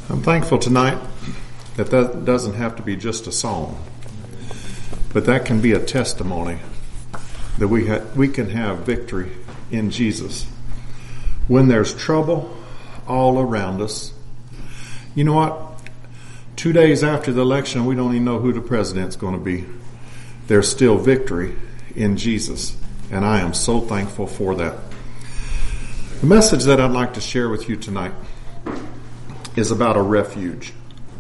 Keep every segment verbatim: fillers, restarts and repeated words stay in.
I'm thankful tonight that that doesn't have to be just a song, but that can be a testimony that we ha- we can have victory in Jesus. When there's trouble all around us, you know what? Two days after the election, we don't even know who the president's going to be. There's still victory in Jesus, and I am so thankful for that. The message that I'd like to share with you tonight is about a refuge.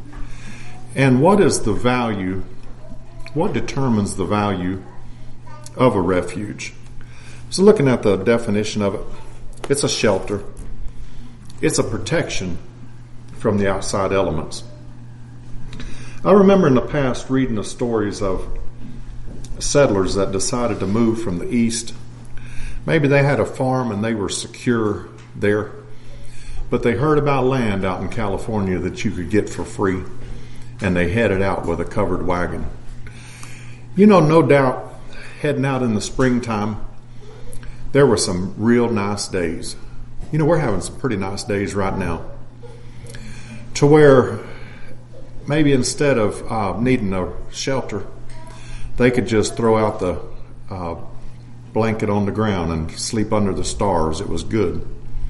And what is the value, what determines the value of a refuge? So looking at the definition of it, it's a shelter. It's a protection from the outside elements. I remember in the past reading the stories of settlers that decided to move from the east. Maybe they had a farm and they were secure there, but they heard about land out in California that you could get for free, and they headed out with a covered wagon. You know, no doubt, heading out in the springtime, there were some real nice days. You know, we're having some pretty nice days right now, to where maybe instead of uh, needing a shelter, they could just throw out the uh, blanket on the ground and sleep under the stars. It was good.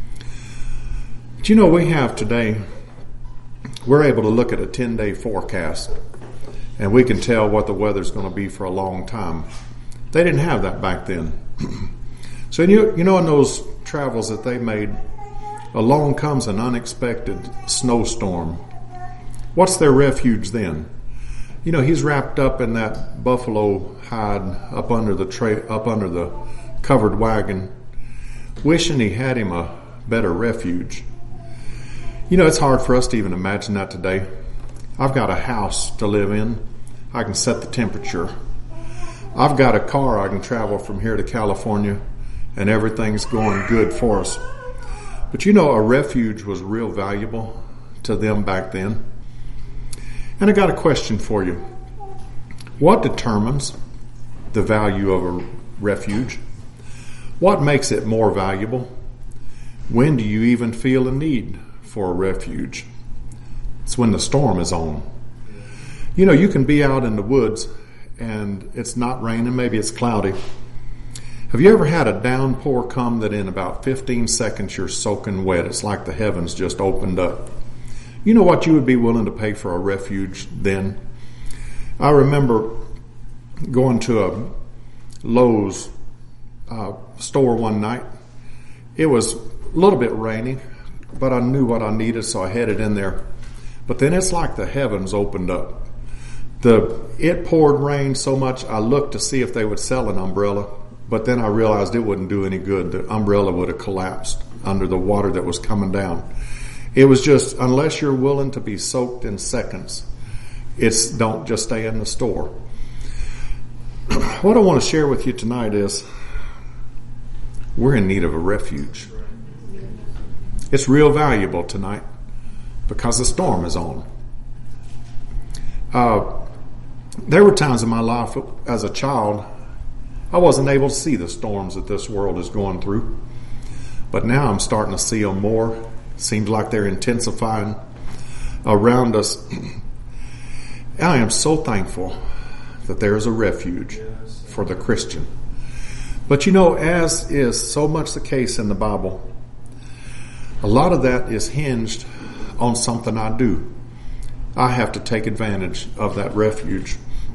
But you know, we have today, we're able to look at a ten-day forecast, and we can tell what the weather's going to be for a long time. They didn't have that back then. So you, you know, in those travels that they made, along comes an unexpected snowstorm. What's their refuge then? You know, he's wrapped up in that buffalo hide up under the tra- up under the covered wagon, wishing he had him a better refuge. You know, it's hard for us to even imagine that today. I've got a house to live in. I can set the temperature. I've got a car I can travel from here to California, and everything's going good for us. But you know, a refuge was real valuable to them back then. And I got a question for you. What determines the value of a refuge? What makes it more valuable? When do you even feel a need for a refuge? It's when the storm is on. You know, you can be out in the woods and it's not raining, maybe it's cloudy. Have you ever had a downpour come that in about fifteen seconds you're soaking wet? It's like the heavens just opened up. You know what you would be willing to pay for a refuge then? I remember going to a Lowe's uh, store one night. It was a little bit rainy, but I knew what I needed, so I headed in there. But then it's like the heavens opened up. The it poured rain so much, I looked to see if they would sell an umbrella, but then I realized it wouldn't do any good. The umbrella would have collapsed under the water that was coming down. It was just, unless you're willing to be soaked in seconds, it's don't just stay in the store. What I want to share with you tonight is we're in need of a refuge. It's real valuable tonight because the storm is on. Uh, there were times in my life as a child I wasn't able to see the storms that this world is going through, but now I'm starting to see them more. Seems like they're intensifying around us. I am so thankful that there is a refuge for the Christian. But you know, as is so much the case in the Bible, a lot of that is hinged on something I do. I have to take advantage of that refuge.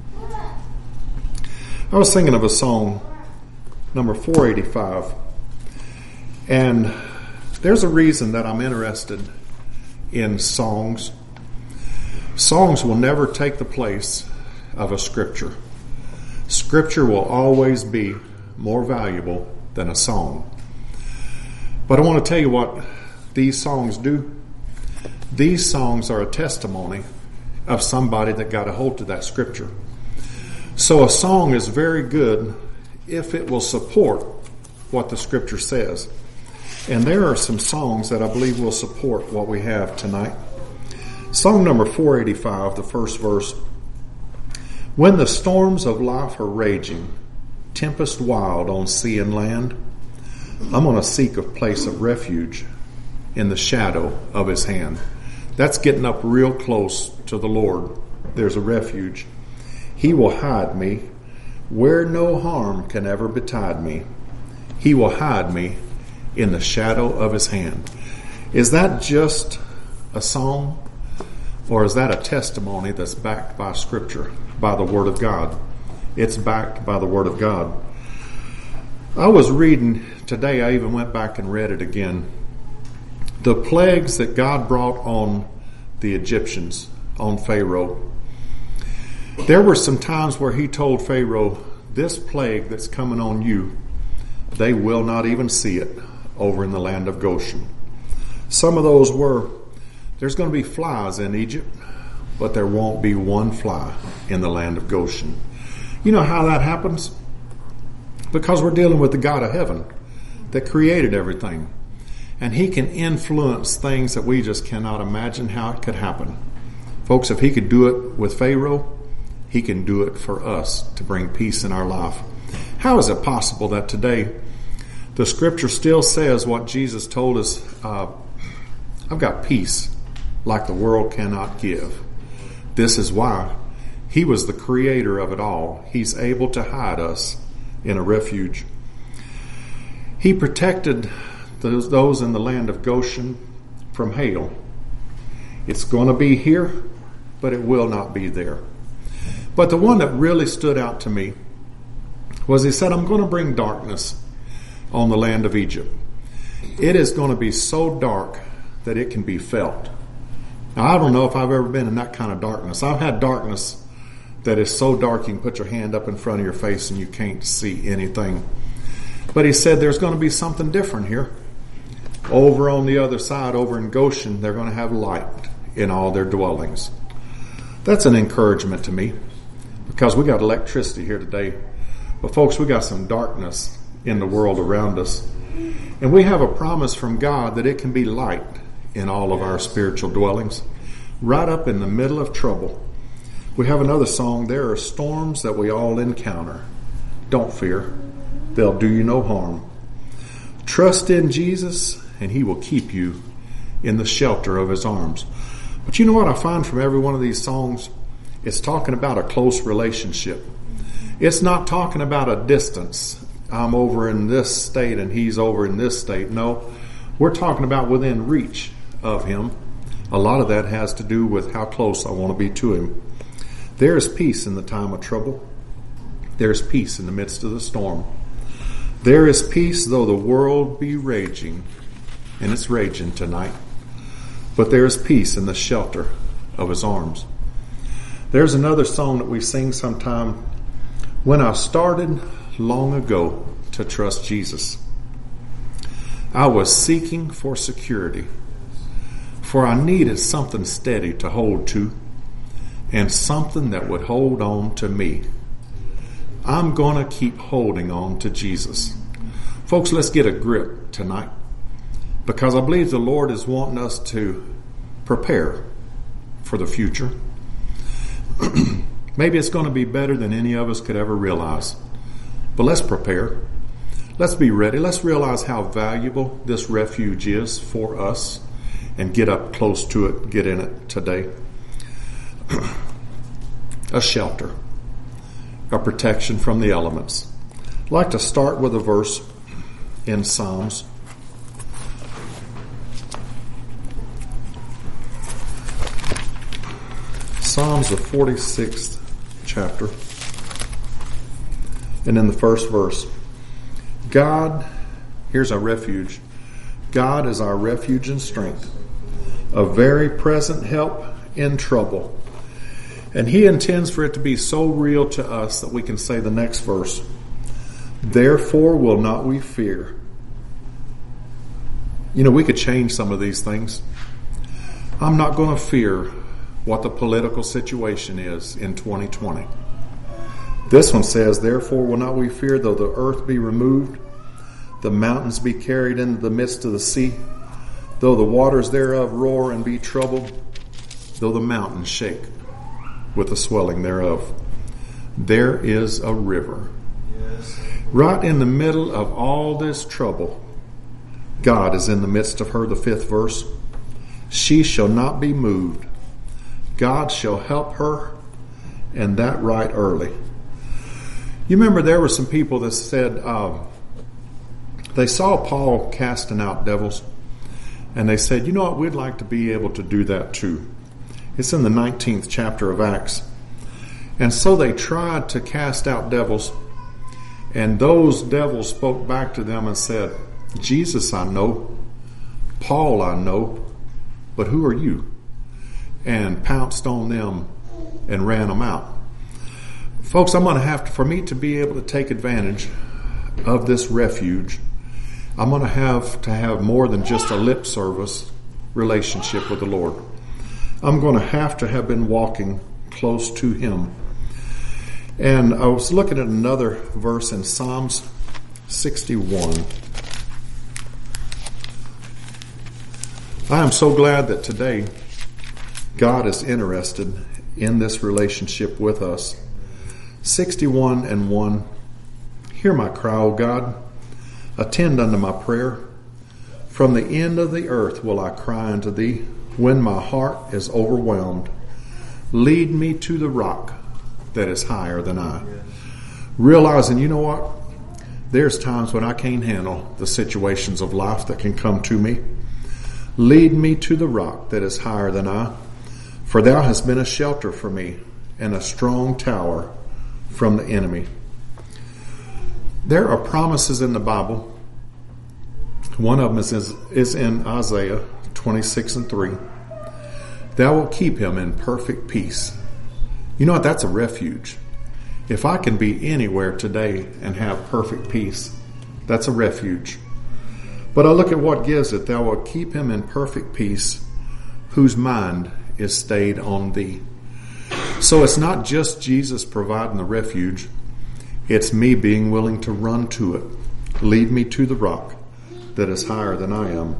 I was thinking of a song, number four eighty-five, and there's a reason that I'm interested in songs. Songs will never take the place of a scripture. Scripture will always be more valuable than a song. But I want to tell you what these songs do. These songs are a testimony of somebody that got a hold of that scripture. So a song is very good if it will support what the scripture says. And there are some songs that I believe will support what we have tonight. Song number four eighty-five, the first verse. When the storms of life are raging, tempest wild on sea and land, I'm going to seek a place of refuge in the shadow of his hand. That's getting up real close to the Lord. There's a refuge. He will hide me where no harm can ever betide me. He will hide me in the shadow of his hand. Is that just a song? Or is that a testimony that's backed by Scripture, by the Word of God? It's backed by the Word of God. I was reading today, I even went back and read it again. The plagues that God brought on the Egyptians, on Pharaoh. There were some times where he told Pharaoh, this plague that's coming on you, they will not even see it over in the land of Goshen. Some of those were, there's going to be flies in Egypt, but there won't be one fly in the land of Goshen. You know how that happens? Because we're dealing with the God of heaven that created everything. And he can influence things that we just cannot imagine how it could happen. Folks, if he could do it with Pharaoh, he can do it for us to bring peace in our life. How is it possible that today the Scripture still says what Jesus told us, uh, I've got peace like the world cannot give. This is why he was the creator of it all. He's able to hide us in a refuge. He protected those, those in the land of Goshen from hail. It's going to be here, but it will not be there. But the one that really stood out to me was he said, I'm going to bring darkness on the land of Egypt. It is going to be so dark that it can be felt. Now, I don't know if I've ever been in that kind of darkness. I've had darkness that is so dark you can put your hand up in front of your face and you can't see anything. But he said there's going to be something different here. Over on the other side, over in Goshen, they're going to have light in all their dwellings. That's an encouragement to me because we got electricity here today. But folks, we got some darkness in the world around us. And we have a promise from God that it can be light in all of our spiritual dwellings, right up in the middle of trouble. We have another song, there are storms that we all encounter. Don't fear, they'll do you no harm. Trust in Jesus and he will keep you in the shelter of his arms. But you know what I find from every one of these songs? It's talking about a close relationship. It's not talking about a distance. I'm over in this state and he's over in this state. No, we're talking about within reach of him. A lot of that has to do with how close I want to be to him. There is peace in the time of trouble. There is peace in the midst of the storm. There is peace though the world be raging, and it's raging tonight. But there is peace in the shelter of his arms. There's another song that we sing sometime. When I started long ago to trust Jesus, I was seeking for security, for I needed something steady to hold to and something that would hold on to me. I'm going to keep holding on to Jesus. Folks, let's get a grip tonight because I believe the Lord is wanting us to prepare for the future. Maybe it's going to be better than any of us could ever realize. But let's prepare. Let's be ready. Let's realize how valuable this refuge is for us and get up close to it, get in it today. A shelter, a protection from the elements. I'd like to start with a verse in Psalms. Psalms, the forty-sixth chapter. And in the first verse, God, here's our refuge. God is our refuge and strength, a very present help in trouble. And he intends for it to be so real to us that we can say the next verse, therefore will not we fear. You know, we could change some of these things. I'm not going to fear what the political situation is in twenty twenty. This one says, therefore will not we fear, though the earth be removed, the mountains be carried into the midst of the sea, though the waters thereof roar and be troubled, though the mountains shake with the swelling thereof. There is a river. Yes. Right in the middle of all this trouble, God is in the midst of her, the fifth verse. She shall not be moved. God shall help her, and that right early. You remember there were some people that said um, they saw Paul casting out devils, and they said, you know what, we'd like to be able to do that too. It's in the nineteenth chapter of Acts. And so they tried to cast out devils, and those devils spoke back to them and said, Jesus I know, Paul I know, but who are you? And pounced on them and ran them out. Folks, I'm going to have to, for me to be able to take advantage of this refuge, I'm going to have to have more than just a lip service relationship with the Lord. I'm going to have to have been walking close to Him. And I was looking at another verse in Psalms sixty-one. I am so glad that today God is interested in this relationship with us. sixty-one and one. Hear my cry, O God. Attend unto my prayer. From the end of the earth will I cry unto thee when my heart is overwhelmed. Lead me to the rock that is higher than I. Realizing, you know what? There's times when I can't handle the situations of life that can come to me. Lead me to the rock that is higher than I, for thou hast been a shelter for me and a strong tower from the enemy. There are promises in the Bible. One of them is, is in Isaiah twenty-six and three. Thou wilt keep him in perfect peace. You know what? That's a refuge. If I can be anywhere today and have perfect peace, that's a refuge. But I look at what gives it. Thou wilt keep him in perfect peace, whose mind is stayed on thee. So it's not just Jesus providing the refuge. It's me being willing to run to it. Lead me to the rock that is higher than I am.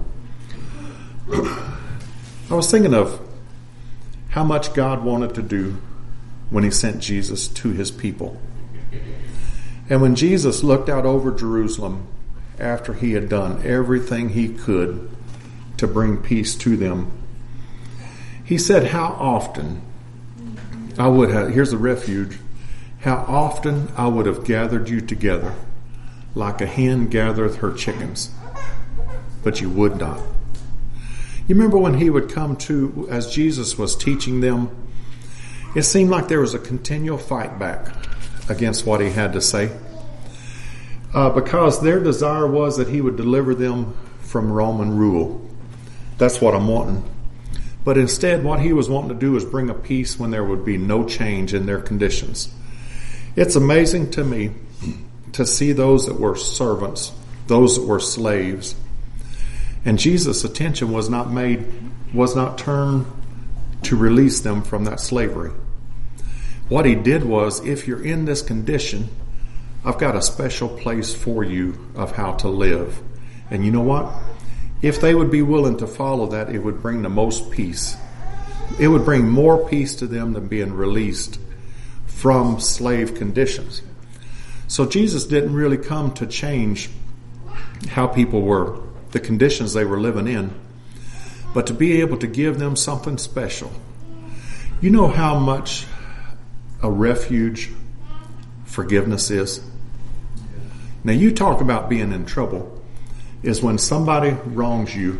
I was thinking of how much God wanted to do when He sent Jesus to His people. And when Jesus looked out over Jerusalem after He had done everything He could to bring peace to them, He said, how often I would have, here's the refuge, how often I would have gathered you together like a hen gathereth her chickens, but you would not. You remember when He would come to, as Jesus was teaching them, it seemed like there was a continual fight back against what He had to say. Uh, because their desire was that He would deliver them from Roman rule. That's what I'm wanting. But instead, what He was wanting to do is bring a peace when there would be no change in their conditions. It's amazing to me to see those that were servants, those that were slaves, and Jesus' attention was not made, was not turned to release them from that slavery. What He did was, if you're in this condition, I've got a special place for you of how to live. And you know what? If they would be willing to follow that, it would bring the most peace. It would bring more peace to them than being released from slave conditions. So Jesus didn't really come to change how people were, the conditions they were living in, but to be able to give them something special. You know how much a refuge forgiveness is? Now, you talk about being in trouble, is when somebody wrongs you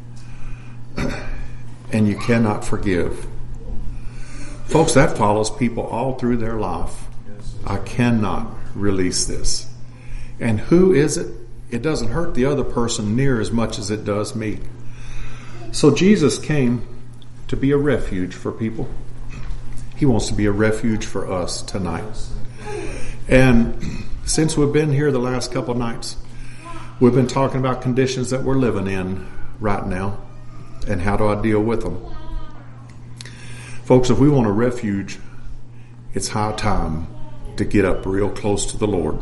and you cannot forgive. Folks, that follows people all through their life. I cannot release this. And who is it? It doesn't hurt the other person near as much as it does me. So Jesus came to be a refuge for people. He wants to be a refuge for us tonight. And since we've been here the last couple of nights, we've been talking about conditions that we're living in right now and how do I deal with them. Folks, if we want a refuge, it's high time to get up real close to the Lord.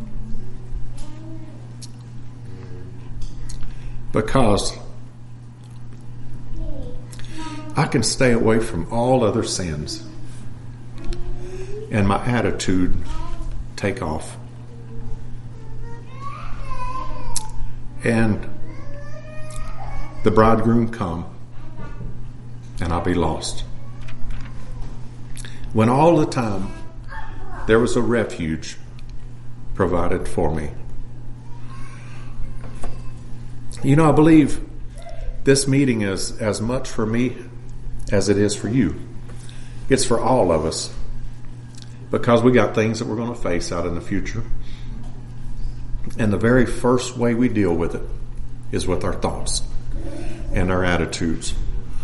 Because I can stay away from all other sins and my attitude take off. And the bridegroom come and I'll be lost. When all the time there was a refuge provided for me. You know, I believe this meeting is as much for me as it is for you. It's for all of us, because we got things that we're going to face out in the future. And the very first way we deal with it is with our thoughts and our attitudes.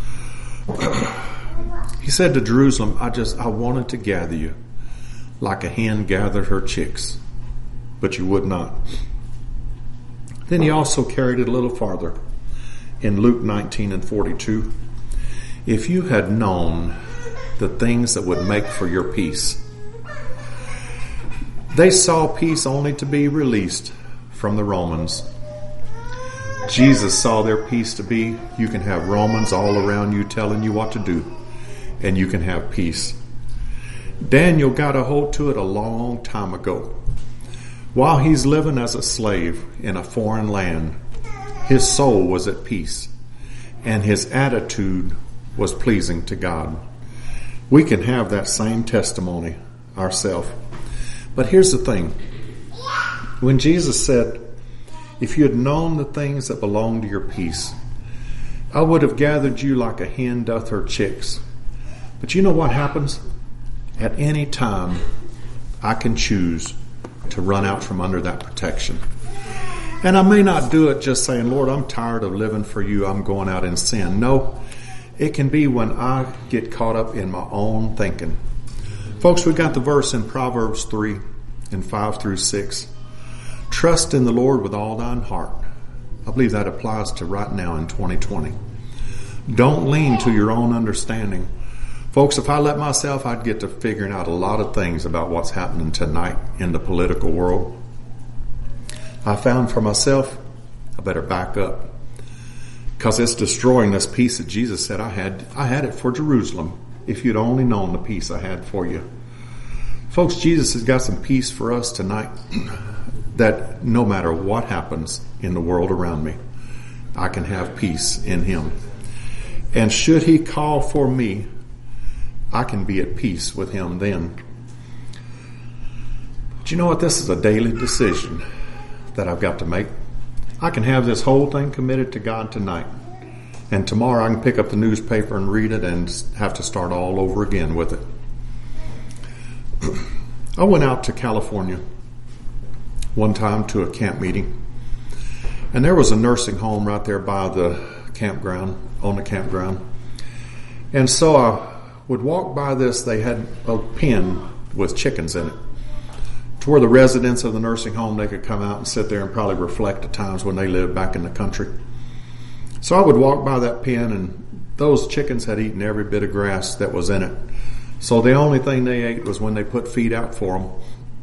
He said to Jerusalem, I just, I wanted to gather you like a hen gathered her chicks, but you would not. Then he also carried it a little farther in Luke nineteen and forty-two. If you had known the things that would make for your peace. They saw peace only to be released from the Romans. Jesus saw their peace to be, you can have Romans all around you telling you what to do, and you can have peace. Daniel got a hold to it a long time ago. While he's living as a slave in a foreign land, his soul was at peace, and his attitude was pleasing to God. We can have that same testimony ourselves. But here's the thing. When Jesus said, if you had known the things that belong to your peace, I would have gathered you like a hen doth her chicks. But you know what happens? At any time, I can choose to run out from under that protection. And I may not do it just saying, Lord, I'm tired of living for you. I'm going out in sin. No, it can be when I get caught up in my own thinking. Folks, we got the verse in Proverbs three and five through six. Trust in the Lord with all thine heart. I believe that applies to right now in twenty twenty. Don't lean to your own understanding. Folks, if I let myself, I'd get to figuring out a lot of things about what's happening tonight in the political world. I found for myself, I better back up, because it's destroying this peace that Jesus said I had. I had it for Jerusalem. If you'd only known the peace I had for you. Folks, Jesus has got some peace for us tonight that no matter what happens in the world around me, I can have peace in him. And should he call for me, I can be at peace with him then. But you know what? This is a daily decision that I've got to make. I can have this whole thing committed to God tonight. And tomorrow I can pick up the newspaper and read it and have to start all over again with it. I went out to California one time to a camp meeting. And there was a nursing home right there by the campground, on the campground. And so I would walk by this. They had a pen with chickens in it, to where the residents of the nursing home, they could come out and sit there and probably reflect the times when they lived back in the country. So I would walk by that pen, and those chickens had eaten every bit of grass that was in it. So the only thing they ate was when they put feed out for them.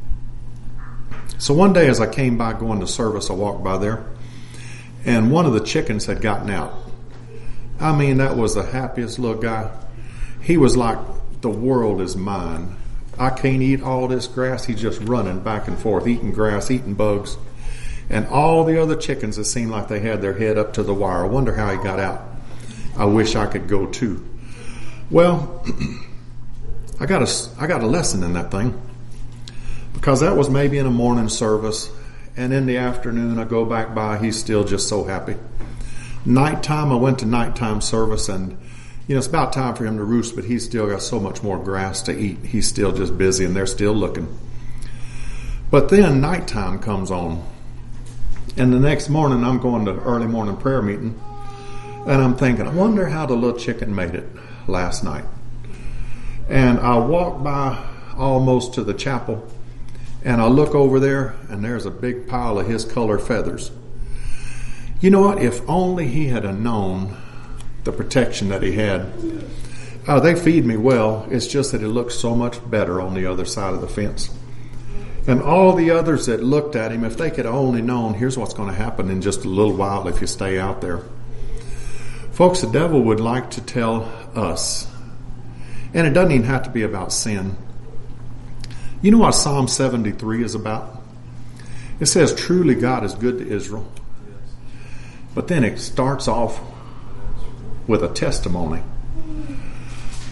So one day as I came by going to service, I walked by there, and one of the chickens had gotten out. I mean, that was the happiest little guy. He was like, the world is mine. I can't eat all this grass. He's just running back and forth, eating grass, eating bugs. And all the other chickens, it seemed like they had their head up to the wire. I wonder how he got out. I wish I could go too. Well, I got a, I got a lesson in that thing. Because that was maybe in a morning service. And in the afternoon, I go back by, he's still just so happy. Nighttime, I went to nighttime service, and you know, it's about time for him to roost, but he's still got so much more grass to eat. He's still just busy, and they're still looking. But then nighttime comes on. And the next morning, I'm going to early morning prayer meeting, and I'm thinking, I wonder how the little chicken made it last night. And I walk by almost to the chapel, and I look over there, and there's a big pile of his color feathers. You know what? If only he had known the protection that he had. Uh, they feed me well. It's just that it looks so much better on the other side of the fence. And all the others that looked at him, if they could have only known, here's what's going to happen in just a little while if you stay out there. Folks, the devil would like to tell us, and it doesn't even have to be about sin. You know what Psalm seventy-three is about? It says, truly God is good to Israel. But then it starts off with a testimony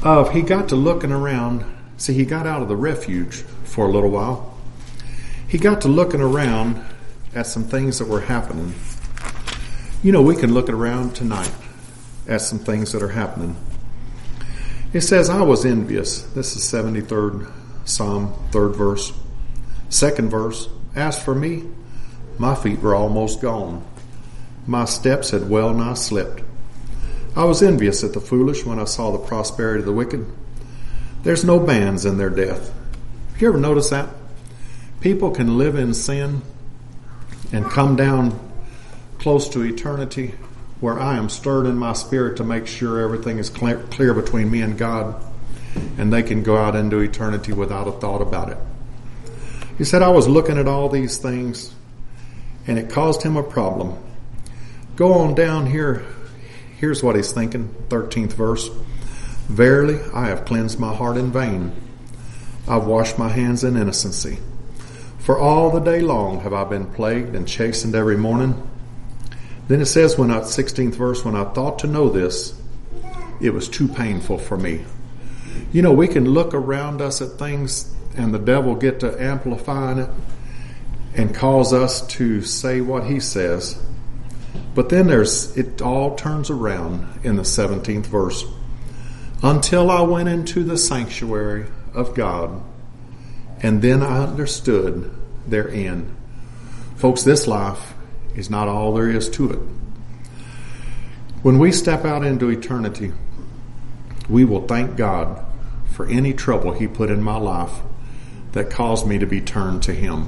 of he got to looking around. See, he got out of the refuge for a little while. He got to looking around at some things that were happening. You know, we can look around tonight at some things that are happening. It says, I was envious. This is seventy-third Psalm, third verse. Second verse, as for me, my feet were almost gone. My steps had well nigh slipped. I was envious at the foolish when I saw the prosperity of the wicked. There's no bands in their death. You ever notice that? People can live in sin and come down close to eternity, where I am stirred in my spirit to make sure everything is clear, clear between me and God, and they can go out into eternity without a thought about it. He said, I was looking at all these things, and it caused him a problem. Go on down here. Here's what he's thinking, thirteenth verse. Verily, I have cleansed my heart in vain. I've washed my hands in innocency. For all the day long have I been plagued and chastened every morning. Then it says, when I, sixteenth verse, when I thought to know this, it was too painful for me. You know, we can look around us at things and the devil get to amplifying it and cause us to say what he says. But then there's, it all turns around in the seventeenth verse. Until I went into the sanctuary of God, and then I understood their end. Folks, this life is not all there is to it. When we step out into eternity, we will thank God for any trouble he put in my life that caused me to be turned to him.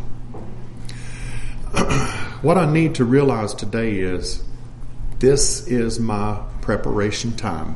What I need to realize today is this is my preparation time.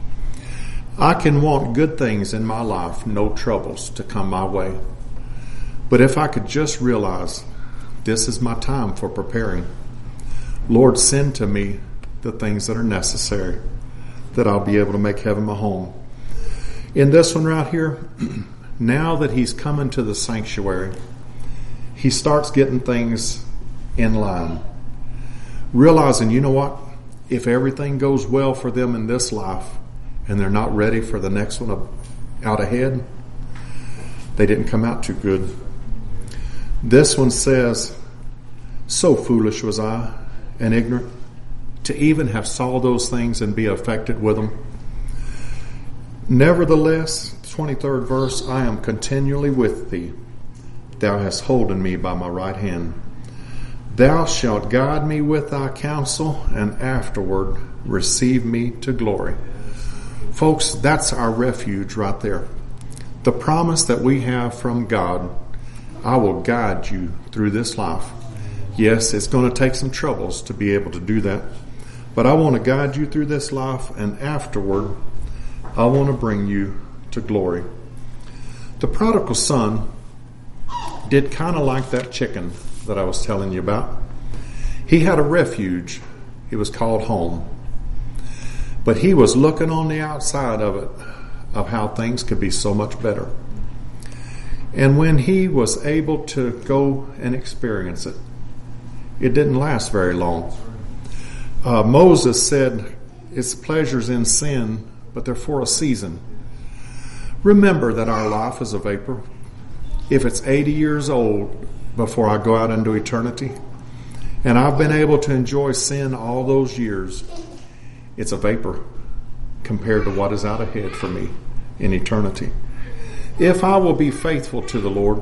I can want good things in my life, no troubles to come my way. But if I could just realize this is my time for preparing, Lord, send to me the things that are necessary, that I'll be able to make heaven my home. In this one right here, now that he's coming to the sanctuary, he starts getting things in line. Realizing, you know what? If everything goes well for them in this life and they're not ready for the next one out ahead, they didn't come out too good. This one says, so foolish was I and ignorant to even have saw those things and be affected with them. Nevertheless, twenty-third verse, I am continually with thee. Thou hast holden me by my right hand. Thou shalt guide me with thy counsel, and afterward receive me to glory. Folks, that's our refuge right there. The promise that we have from God, I will guide you through this life. Yes, it's going to take some troubles to be able to do that. But I want to guide you through this life, and afterward, I want to bring you to glory. The prodigal son did kind of like that chicken that I was telling you about. He had a refuge. It was called home. But he was looking on the outside of it, of how things could be so much better. And when he was able to go and experience it, it didn't last very long. Uh, Moses said, it's pleasures in sin, but they're for a season. Remember that our life is a vapor. If it's eighty years old before I go out into eternity, and I've been able to enjoy sin all those years, it's a vapor compared to what is out ahead for me in eternity. If I will be faithful to the Lord,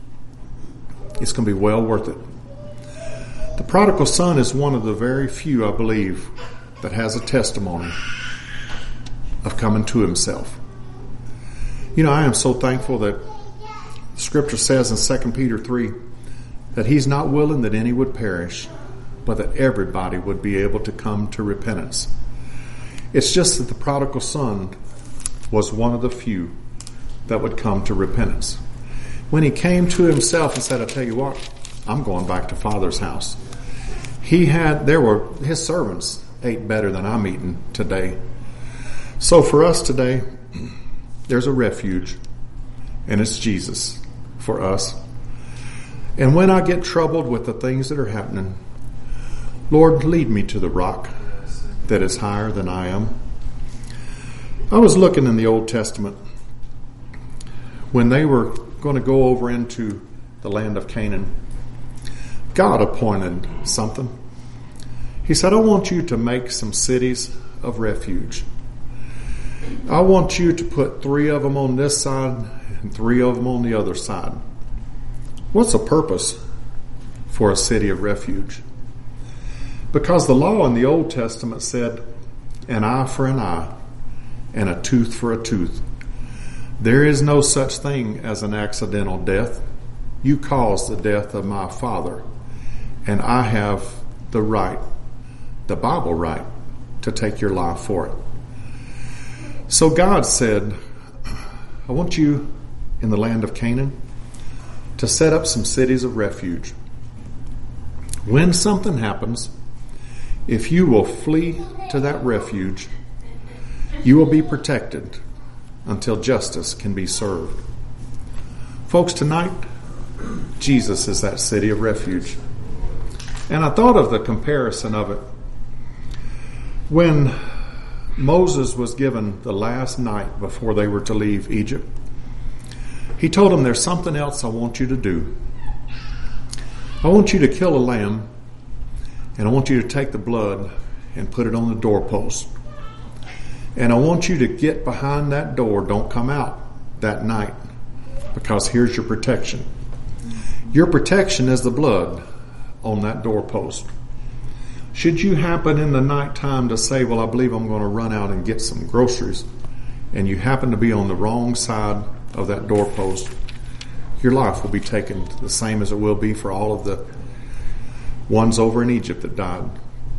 it's going to be well worth it. The prodigal son is one of the very few, I believe, that has a testimony of coming to himself. You know, I am so thankful that Scripture says in Second Peter three that he's not willing that any would perish, but that everybody would be able to come to repentance. It's just that the prodigal son was one of the few that would come to repentance. When he came to himself and said, I tell you what, I'm going back to Father's house. He had, there were, his servants ate better than I'm eating today. So for us today, there's a refuge, and it's Jesus for us. And when I get troubled with the things that are happening, Lord, lead me to the rock that is higher than I am. I was looking in the Old Testament when they were going to go over into the land of Canaan. God appointed something. He said, I want you to make some cities of refuge. I want you to put three of them on this side and three of them on the other side. What's the purpose for a city of refuge? Because the law in the Old Testament said, an eye for an eye and a tooth for a tooth. There is no such thing as an accidental death. You caused the death of my father, and I have the right, the Bible right, to take your life for it. So God said, I want you in the land of Canaan to set up some cities of refuge. When something happens, if you will flee to that refuge, you will be protected until justice can be served. Folks, tonight, Jesus is that city of refuge. And I thought of the comparison of it. When Moses was given the last night before they were to leave Egypt, he told them, there's something else I want you to do. I want you to kill a lamb, and I want you to take the blood and put it on the doorpost. And I want you to get behind that door. Don't come out that night, because here's your protection. Your protection is the blood on that doorpost. Should you happen in the nighttime to say, well, I believe I'm going to run out and get some groceries, and you happen to be on the wrong side of that doorpost, your life will be taken the same as it will be for all of the ones over in Egypt that died.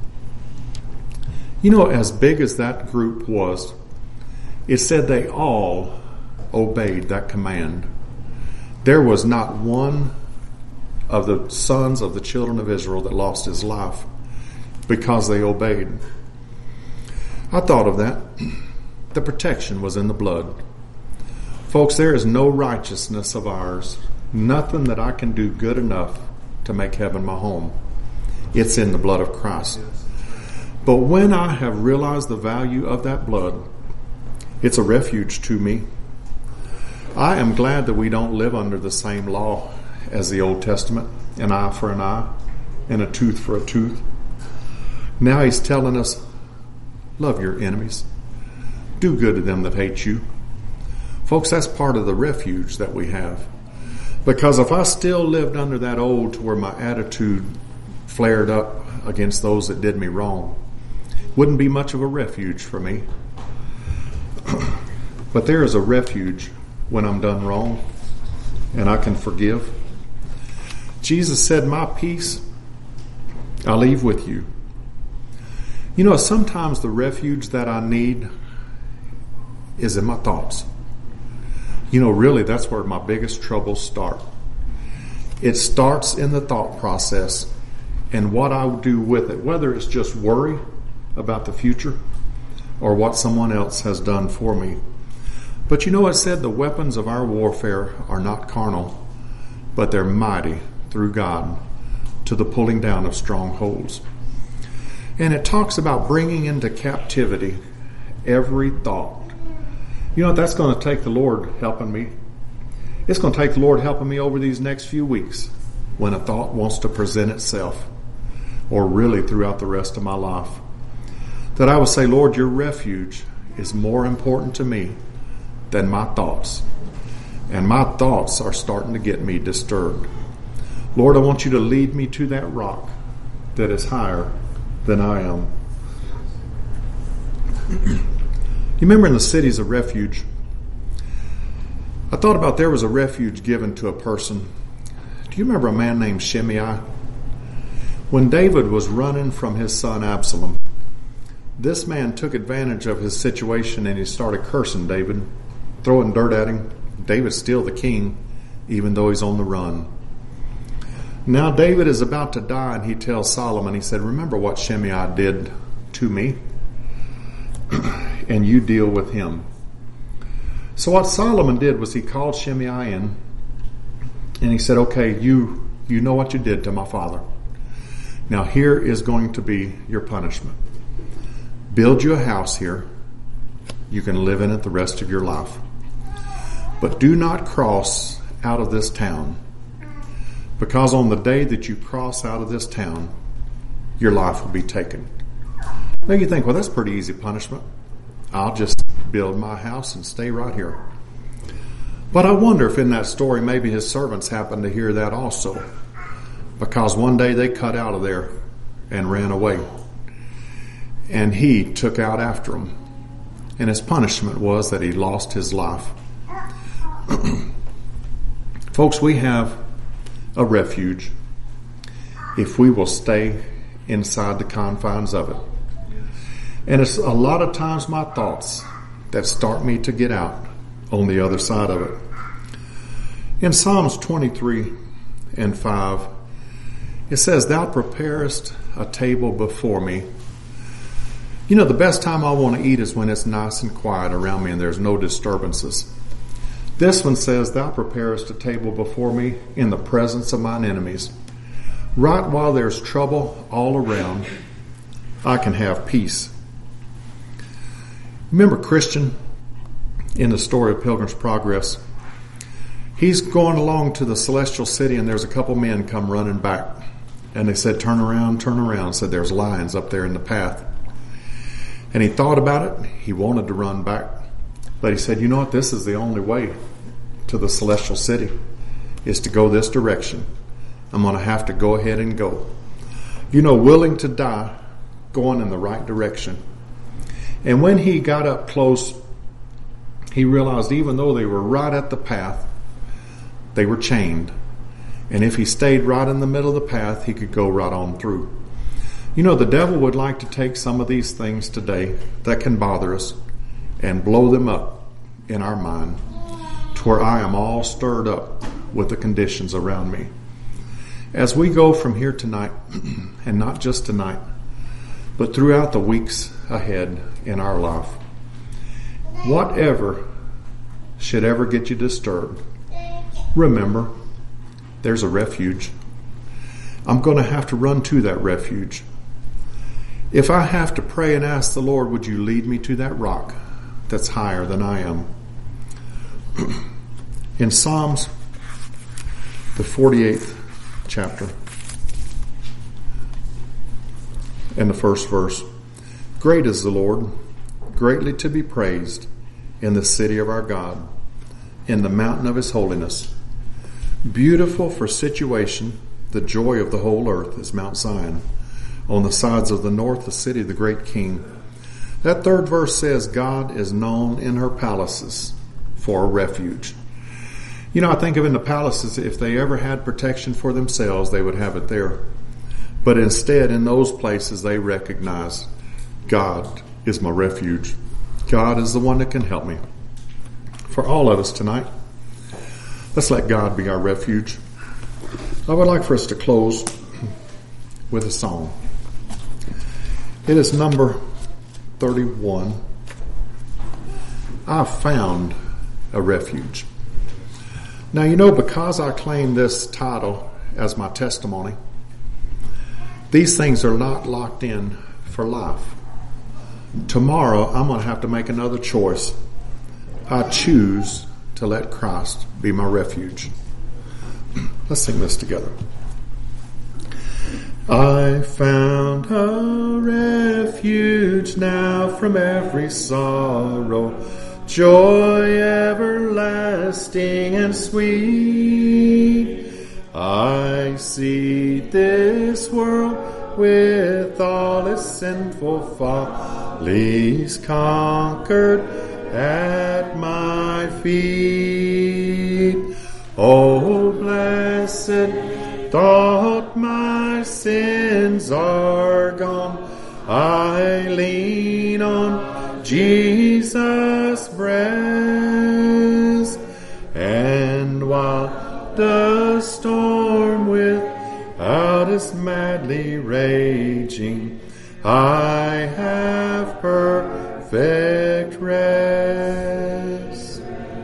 You know, as big as that group was, it said they all obeyed that command. There was not one of the sons of the children of Israel that lost his life because they obeyed. I thought of that. The protection was in the blood. Folks, there is no righteousness of ours, nothing that I can do good enough to make heaven my home. It's in the blood of Christ. But when I have realized the value of that blood, it's a refuge to me. I am glad that we don't live under the same law as the Old Testament, an eye for an eye and a tooth for a tooth. Now he's telling us, love your enemies. Do good to them that hate you. Folks, that's part of the refuge that we have. Because if I still lived under that old to where my attitude flared up against those that did me wrong, wouldn't be much of a refuge for me. But there is a refuge when I'm done wrong and I can forgive. Jesus said, my peace I leave with you. You know, sometimes the refuge that I need is in my thoughts. You know, really, that's where my biggest troubles start. It starts in the thought process and what I do with it, whether it's just worry about the future or what someone else has done for me. But you know, it said the weapons of our warfare are not carnal, but they're mighty through God to the pulling down of strongholds. And it talks about bringing into captivity every thought. You know, that's going to take the Lord helping me. It's going to take the Lord helping me over these next few weeks when a thought wants to present itself, or really throughout the rest of my life. That I would say, Lord, your refuge is more important to me than my thoughts. And my thoughts are starting to get me disturbed. Lord, I want you to lead me to that rock that is higher than I am. You remember in the cities of refuge, I thought about there was a refuge given to a person. Do you remember a man named Shimei? When David was running from his son Absalom, this man took advantage of his situation and he started cursing David, throwing dirt at him. David's still the king, even though he's on the run. Now David is about to die, and he tells Solomon, he said, remember what Shimei did to me, and you deal with him. So what Solomon did was he called Shimei in, and he said, okay, you, you know what you did to my father. Now here is going to be your punishment. Build you a house here, You can live in it the rest of your life. But do not cross out of this town, because on the day that you cross out of this town, your life will be taken. Now you think, well, that's pretty easy punishment. I'll just build my house and stay right here. But I wonder if in that story maybe his servants happened to hear that also, because one day they cut out of there and ran away. And he took out after them. And his punishment was that he lost his life. Folks, we have a refuge if we will stay inside the confines of it. And it's a lot of times my thoughts that start me to get out on the other side of it. In Psalms twenty-three and five, it says, "Thou preparest a table before me." You know, the best time I want to eat is when it's nice and quiet around me and there's no disturbances. This one says, "Thou preparest a table before me in the presence of mine enemies." Right while there's trouble all around, I can have peace. Remember Christian in the story of Pilgrim's Progress? He's going along to the celestial city and there's a couple men come running back. And they said, "Turn around, turn around." Said, "There's lions up there in the path." And he thought about it. He wanted to run back. But he said, "You know what? This is the only way to the celestial city, is to go this direction. I'm going to have to go ahead and go." You know, willing to die, going in the right direction. And when he got up close, he realized even though they were right at the path, they were chained. And if he stayed right in the middle of the path, he could go right on through. You know, the devil would like to take some of these things today that can bother us and blow them up in our mind to where I am all stirred up with the conditions around me. As we go from here tonight, and not just tonight, but throughout the weeks ahead in our life, whatever should ever get you disturbed, remember, there's a refuge. I'm going to have to run to that refuge. If I have to pray and ask the Lord, would you lead me to that rock that's higher than I am? In Psalms, the forty-eighth chapter, and the first verse, "Great is the Lord, greatly to be praised in the city of our God, in the mountain of his holiness. Beautiful for situation, the joy of the whole earth is Mount Zion. On the sides of the north, the city of the great king." That third verse says, God is known in her palaces for a refuge. You know, I think of in the palaces, if they ever had protection for themselves, they would have it there. But instead, in those places, they recognize God is my refuge. God is the one that can help me. For all of us tonight, let's let God be our refuge. I would like for us to close with a song. It is number thirty-one. "I found a refuge." Now, you know, because I claim this title as my testimony, these things are not locked in for life. Tomorrow, I'm going to have to make another choice. I choose to let Christ be my refuge. Let's sing this together. "I found a refuge now from every sorrow, joy everlasting and sweet. I see this world with all its sinful follies conquered at my feet. Oh, blessed thought, my sins are gone. I lean on Jesus' breast, and while the storm without is madly raging, I have perfect rest.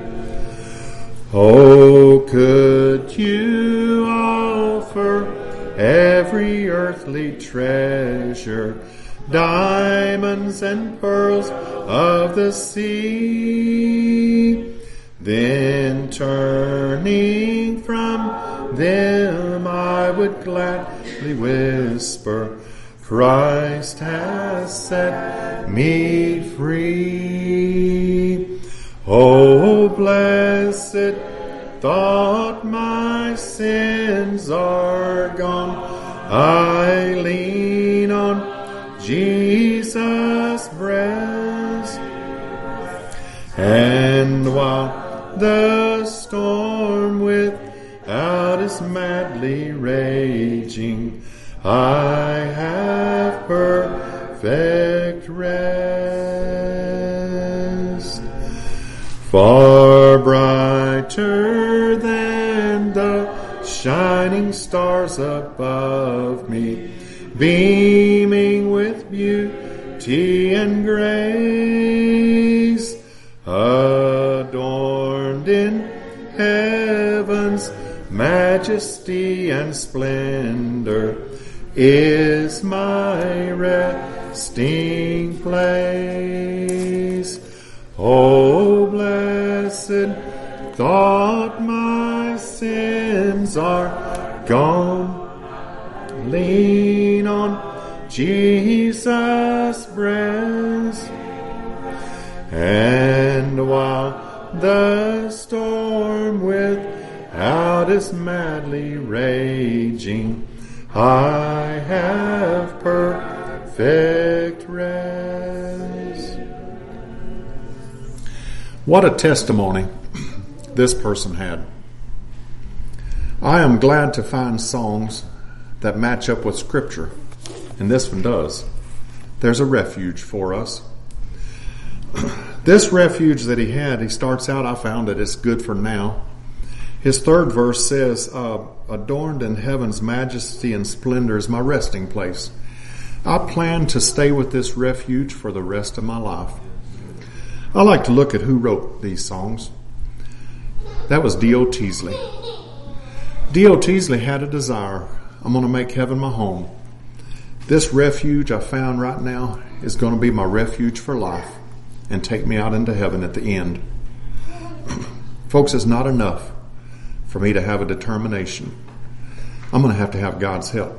Oh, could you offer every earthly treasure, diamonds and pearls of the sea. Then turning from them I would gladly whisper, Christ has set me free. Oh, blessed thought, my sins are gone. I lean on Jesus' breast, and while the storm without is madly raging, I have perfect rest. Far brighter than the shining stars above me, beaming with beauty and grace, adorned in heaven's majesty and splendor, is my resting place. Oh, blessed thought, my sins are gone. Lean on Jesus' breast, and while the storm without is madly raging, I have perfect rest. What a testimony this person had. I am glad to find songs that match up with Scripture, and this one does. There's a refuge for us. This refuge that he had, he starts out, I found that it's good for now. His third verse says, uh, adorned in heaven's majesty and splendor is my resting place. I plan to stay with this refuge for the rest of my life. I like to look at who wrote these songs. That was D O Teasley. D O Teasley had a desire. I'm going to make heaven my home. This refuge I found right now is going to be my refuge for life and take me out into heaven at the end. Folks, it's not enough for me to have a determination. I'm going to have to have God's help.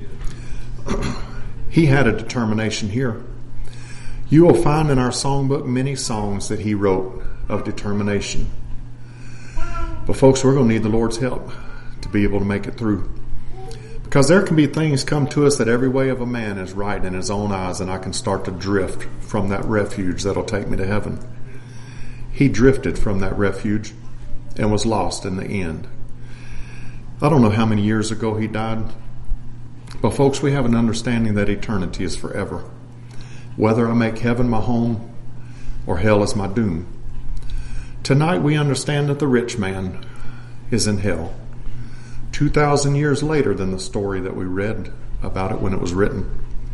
He had a determination here. You will find in our songbook many songs that he wrote of determination. But folks, we're going to need the Lord's help to be able to make it through. Because there can be things come to us that every way of a man is right in his own eyes, and I can start to drift from that refuge that'll take me to heaven. He drifted from that refuge and was lost in the end. I don't know how many years ago he died, but folks, we have an understanding that eternity is forever. Whether I make heaven my home or hell is my doom. Tonight we understand that the rich man is in hell. Two thousand years later than the story that we read about it when it was written.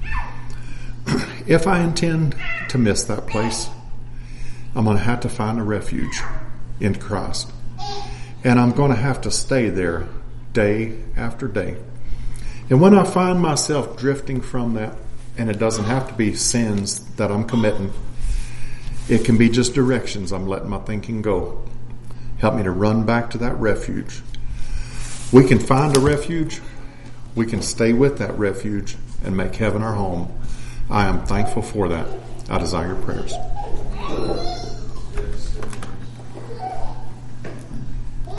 If I intend to miss that place, I'm going to have to find a refuge in Christ. And I'm going to have to stay there day after day. And when I find myself drifting from that, and it doesn't have to be sins that I'm committing, it can be just directions I'm letting my thinking go. Help me to run back to that refuge. We can find a refuge. We can stay with that refuge and make heaven our home. I am thankful for that. I desire your prayers.